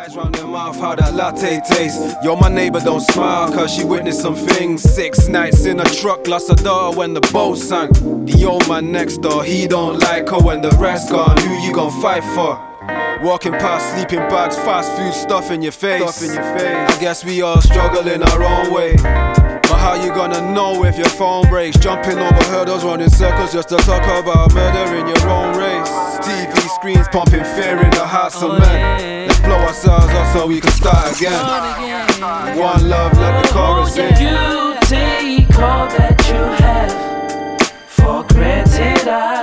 Eyes round your mouth, how that latte tastes. Yo, my neighbor don't smile, cause she witnessed some things. 6 nights in a truck, lost her daughter when the boat sank. The old man next door, he don't like her. When the rest gone, who you gon' fight for? Walking past sleeping bags, fast food stuff in your face. I guess we all struggle in our own way. But how you gonna know if your phone breaks? Jumping over hurdles, running circles just to talk about murder in your own race. TV screens pumping fear in the hearts of men. Let's blow ourselves up so we can start again. One love, let the chorus in. You take all that you have for granted.